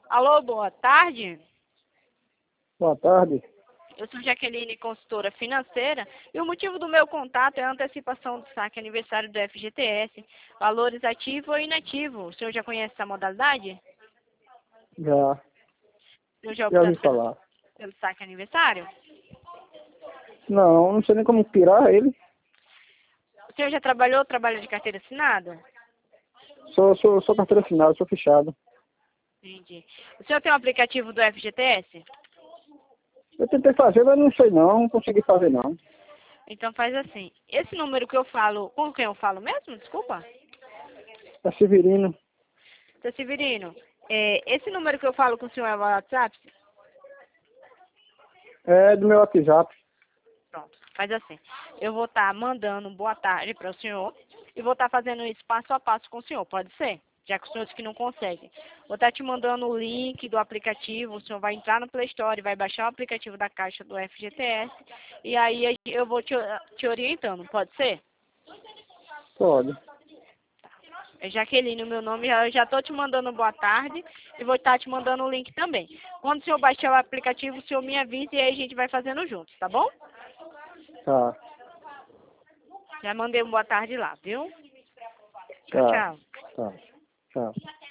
Alô, boa tarde. Boa tarde. Eu sou Jaqueline, consultora financeira, e o motivo do meu contato é a antecipação do saque aniversário do FGTS, valores ativo ou inativo. O senhor já conhece essa modalidade? Já, O senhor já já ouvi optando falar. pelo saque aniversário? Não sei nem como tirar ele. O senhor já trabalha de carteira assinada? Sou carteira assinada, sou fichado. Entendi. O senhor tem um aplicativo do FGTS? Eu tentei fazer, mas não consegui fazer não. Então faz assim. Esse número que eu falo, com quem eu falo mesmo? Desculpa. É Severino. Seu Severino, esse número que eu falo com o senhor é o WhatsApp? É do meu WhatsApp. Pronto, faz assim. Eu vou estar mandando um boa tarde para o senhor e vou estar fazendo isso passo a passo com o senhor, pode ser? Já que o senhor disse que não consegue. Vou estar te mandando o link do aplicativo, o senhor vai entrar no Play Store, vai baixar o aplicativo da Caixa do FGTS e aí eu vou te orientando, pode ser? Pode. É Jaqueline, o meu nome, eu já estou te mandando boa tarde e vou estar te mandando o link também. Quando o senhor baixar o aplicativo, o senhor me avisa e aí a gente vai fazendo juntos, tá bom? Tá, Já mandei um boa tarde lá, viu? Tchau, tá, tchau. tá. Tchau.